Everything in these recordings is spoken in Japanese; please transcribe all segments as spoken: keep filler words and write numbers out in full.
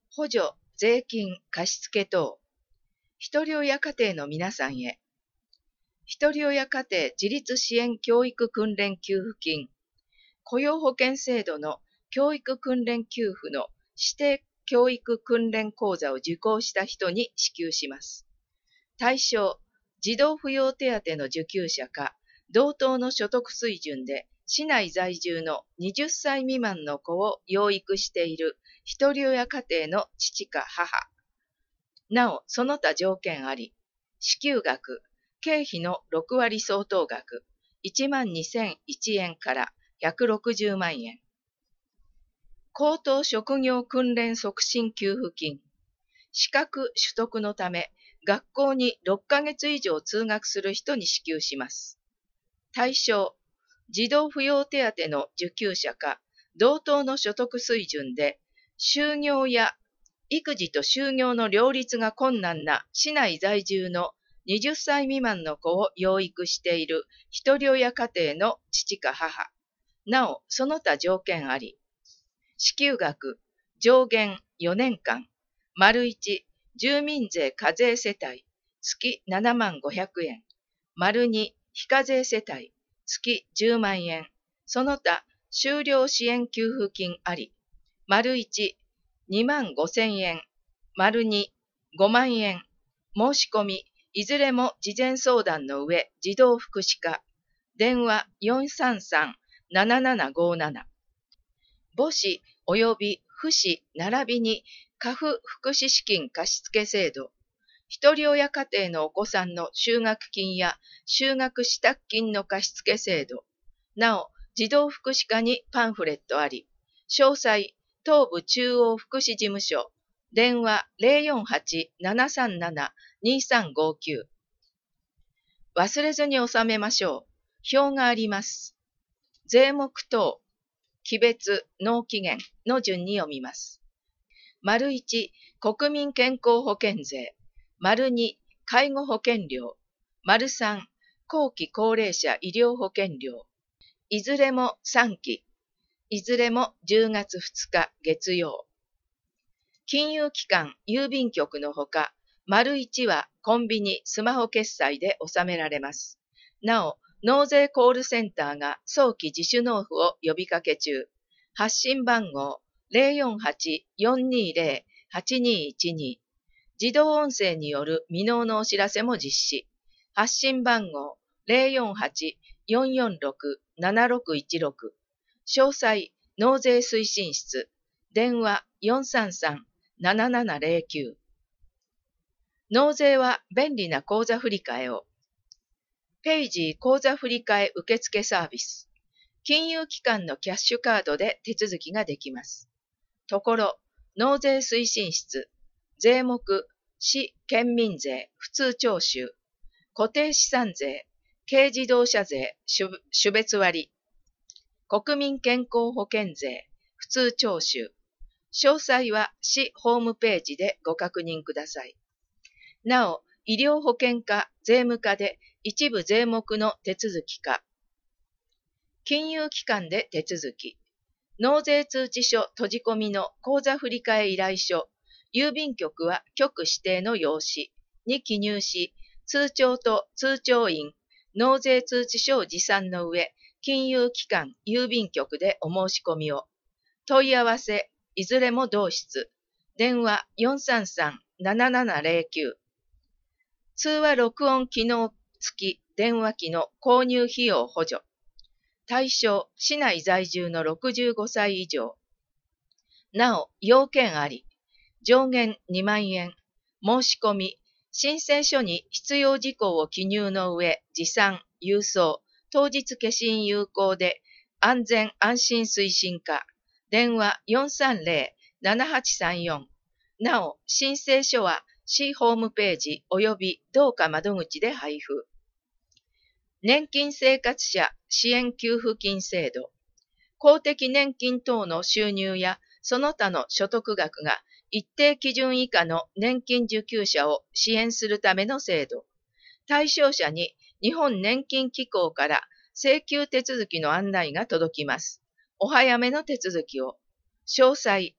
補助、税金、貸付等。ひとり親家庭の皆さんへ。ひとり親家庭自立支援教育訓練給付金、雇用保険制度の教育訓練給付の指定教育訓練講座を受講した人に支給します。対象、児童扶養手当の受給者か、同等の所得水準で市内在住のはたち未満の子を養育しているひとり親家庭の父か母。なお、その他条件あり、支給額、経費のろくわり相当額、いちまんにせんいちえんからひゃくろくじゅうまんえん。高等職業訓練促進給付金、資格取得のため、学校にろっかげつ以上通学する人に支給します。対象、児童扶養手当の受給者か、同等の所得水準で、就業や育児と就業の両立が困難な市内在住のはたち未満の子を養育しているひとり親家庭の父か母。なお、その他条件あり。支給額、上限よねんかん。丸いち、住民税課税世帯、月ななまんごひゃくえん。丸に、非課税世帯、月じゅうまんえん。その他、就労支援給付金あり。丸いち、にまんごせんえん。丸に、ごまんえん。申し込み、いずれも事前相談の上、児童福祉課。電話よんさんさん、ななななごなな。母子及び父子並びに家父福祉資金貸付制度。ひとり親家庭のお子さんの就学金や就学支度金の貸付制度。なお、児童福祉課にパンフレットあり。詳細、東部中央福祉事務所。電話 ゼロよんはち ななさんなな にさんごきゅう。忘れずに納めましょう。表があります。税目等、期別、納期限の順に読みます。丸いち、国民健康保険税。丸に、介護保険料。丸さん、後期高齢者医療保険料。いずれもさんき。いずれもじゅうがつふつか月曜。金融機関、郵便局のほか、丸いちはコンビニ、スマホ決済で納められます。なお、納税コールセンターが早期自主納付を呼びかけ中。発信番号 ゼロよんはち よんにゼロ はちにいちに。自動音声による未納のお知らせも実施。発信番号 ゼロよんはち よんよんろく ななろくいちろく。詳細、納税推進室。電話よんさんさん ななななゼロきゅう。納税は便利な口座振替を。ペイジー口座振替受付サービス。金融機関のキャッシュカードで手続きができます。ところ、納税推進室。税目、市、県民税、普通徴収。固定資産税、軽自動車税、種別割。国民健康保険税、普通徴収。詳細は市ホームページでご確認ください。なお、医療保険課、税務課で一部税目の手続きか。金融機関で手続き。納税通知書閉じ込みの口座振替依頼書。郵便局は局指定の用紙に記入し、通帳と通帳員、納税通知書を持参の上、金融機関、郵便局でお申し込みを。問い合わせ、いずれも同室。電話よんさんさん ななななゼロきゅう。通話録音機能付き電話機の購入費用補助。対象、市内在住のろくじゅうごさい以上。なお、要件あり。上限にまんえん。申し込み。申請書に必要事項を記入の上、持参、郵送、当日消印有効で、安全安心推進課。電話よんさんゼロ ななはちさんよん。なお、申請書は市ホームページ及び同課窓口で配布。年金生活者支援給付金制度。公的年金等の収入やその他の所得額が一定基準以下の年金受給者を支援するための制度。対象者に日本年金機構から請求手続きの案内が届きます。お早めの手続きを。詳細、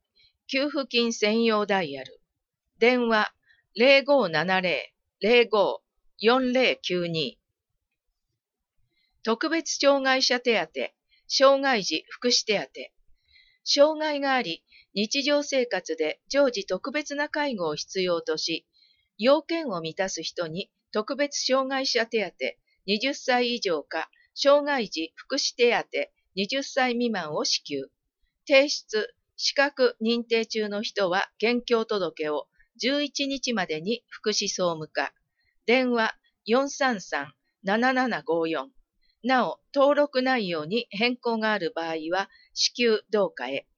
給付金専用ダイヤル。電話ゼロごーななゼロ ゼロごー よんゼロきゅうに。特別障害者手当、障害児福祉手当。障害があり、日常生活で常時特別な介護を必要とし、要件を満たす人に特別障害者手当はたち以上か、障害児福祉手当はたち未満を支給。提出、資格認定中の人は現況届をじゅういちにちまでに福祉総務課。電話よんさんさん ななななごよん。なお、登録内容に変更がある場合は、至急同課へ。